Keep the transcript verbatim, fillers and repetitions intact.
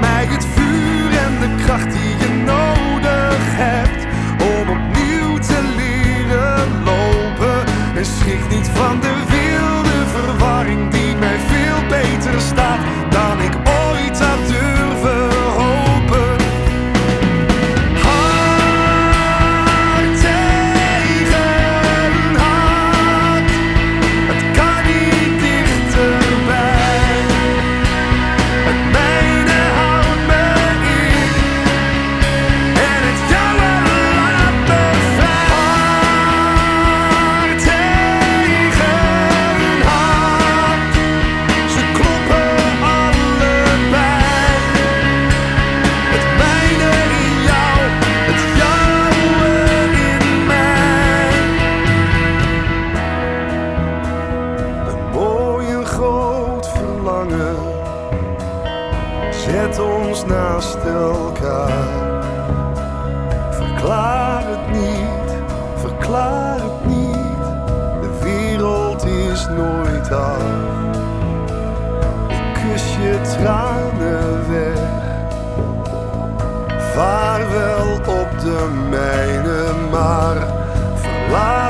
mij het vuur en de kracht die je nodig hebt om opnieuw te leren lopen. En schrik niet van de wilde verwarring die mij veel beter staat dan ik ooit had durven hopen. Hart tegen hart, het kan niet dichterbij. Het mijne houdt me in en het jouwe laat me vrij. Hart tegen hart, ze kloppen allebei. Het mijne in jou, het jouwe in mij. Een mooi en groot verlangen zet ons naast elkaar. Verklaar het niet, verklaar het niet. De wereld is nooit af. Ik kus je tranen weg. Vaarwel op de mijne, maar verlaat